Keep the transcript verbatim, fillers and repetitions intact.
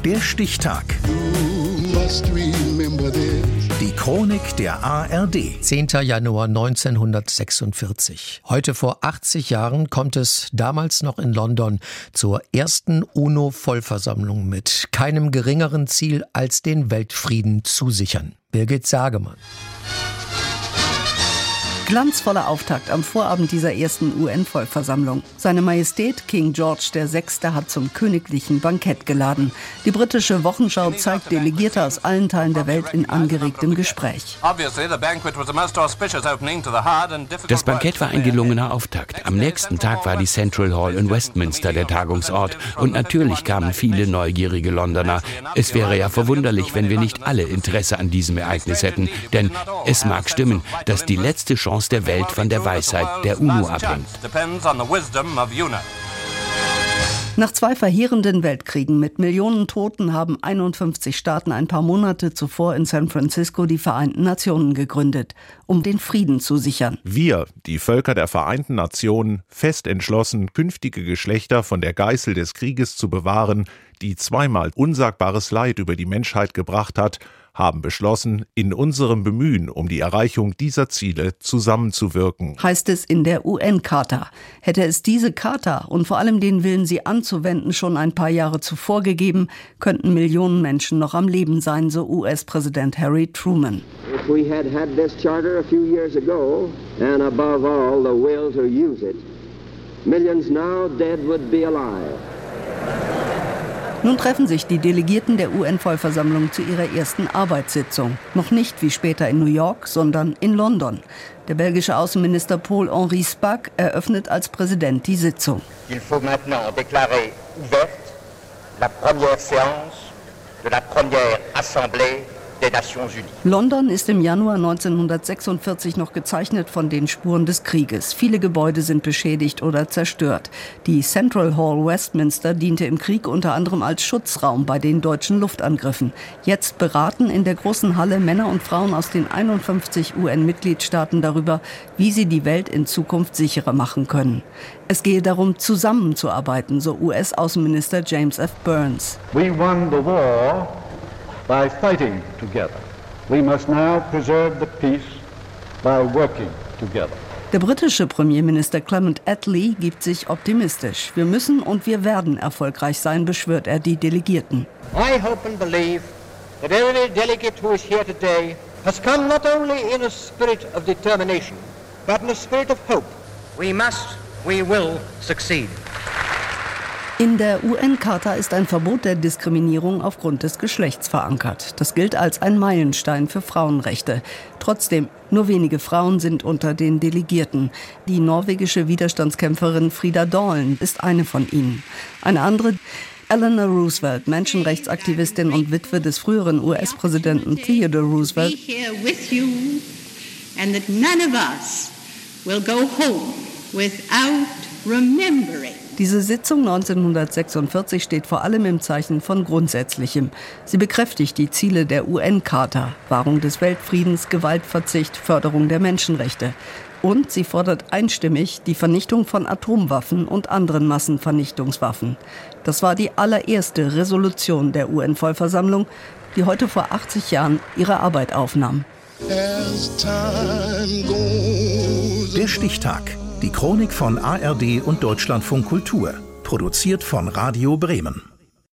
Der Stichtag. Die Chronik der A R D. zehnter Januar neunzehnhundertsechsundvierzig. Heute vor achtzig Jahren kommt es damals noch in London zur ersten UNO-Vollversammlung mit keinem geringeren Ziel als den Weltfrieden zu sichern. Birgit Sagemann. Glanzvoller Auftakt am Vorabend dieser ersten U N-Vollversammlung. Seine Majestät King George der Sechste hat zum königlichen Bankett geladen. Die britische Wochenschau zeigt Delegierte aus allen Teilen der Welt in angeregtem Gespräch. Das Bankett war ein gelungener Auftakt. Am nächsten Tag war die Central Hall in Westminster der Tagungsort. Und natürlich kamen viele neugierige Londoner. Es wäre ja verwunderlich, wenn wir nicht alle Interesse an diesem Ereignis hätten. Denn es mag stimmen, dass die letzte Chance der Welt von der Weisheit der UNO abhängt. Nach zwei verheerenden Weltkriegen mit Millionen Toten haben einundfünfzig Staaten ein paar Monate zuvor in San Francisco die Vereinten Nationen gegründet, um den Frieden zu sichern. Wir, die Völker der Vereinten Nationen, fest entschlossen, künftige Geschlechter von der Geißel des Krieges zu bewahren, die zweimal unsagbares Leid über die Menschheit gebracht hat, haben beschlossen, in unserem Bemühen um die Erreichung dieser Ziele zusammenzuwirken. Heißt es in der U N-Charta. Hätte es diese Charta und vor allem den Willen, sie anzuwenden, schon ein paar Jahre zuvor gegeben, könnten Millionen Menschen noch am Leben sein, so U S-Präsident Harry Truman. If we had had this charter a few years ago, and above all the will to use it, millions now dead would be alive. Nun treffen sich die Delegierten der U N-Vollversammlung zu ihrer ersten Arbeitssitzung. Noch nicht wie später in New York, sondern in London. Der belgische Außenminister Paul-Henri Spaak eröffnet als Präsident die Sitzung. Il faut maintenant déclarer ouverte la première séance de la première assemblée des Nations Unies. London ist im Januar neunzehnhundertsechsundvierzig noch gezeichnet von den Spuren des Krieges. Viele Gebäude sind beschädigt oder zerstört. Die Central Hall Westminster diente im Krieg unter anderem als Schutzraum bei den deutschen Luftangriffen. Jetzt beraten in der großen Halle Männer und Frauen aus den einundfünfzig U N-Mitgliedstaaten darüber, wie sie die Welt in Zukunft sicherer machen können. Es gehe darum, zusammenzuarbeiten, so U S-Außenminister James F. Burns. We won the war by fighting together. We must now preserve the peace by working together. Der britische Premierminister Clement Attlee gibt sich optimistisch. Wir müssen und wir werden erfolgreich sein, beschwört er die Delegierten. I hope and believe that every delegate who is here today has come not only in a spirit of determination, but in a spirit of hope. We must, we will succeed. In der U N-Charta ist ein Verbot der Diskriminierung aufgrund des Geschlechts verankert. Das gilt als ein Meilenstein für Frauenrechte. Trotzdem, nur wenige Frauen sind unter den Delegierten. Die norwegische Widerstandskämpferin Frida Dahlen ist eine von ihnen. Eine andere, Eleanor Roosevelt, Menschenrechtsaktivistin und Witwe des früheren U S-Präsidenten Theodore Roosevelt. Diese Sitzung neunzehnhundertsechsundvierzig steht vor allem im Zeichen von Grundsätzlichem. Sie bekräftigt die Ziele der U N-Charta, Wahrung des Weltfriedens, Gewaltverzicht, Förderung der Menschenrechte. Und sie fordert einstimmig die Vernichtung von Atomwaffen und anderen Massenvernichtungswaffen. Das war die allererste Resolution der U N-Vollversammlung, die heute vor achtzig Jahren ihre Arbeit aufnahm. Der Stichtag. Die Chronik von A R D und Deutschlandfunk Kultur. Produziert von Radio Bremen.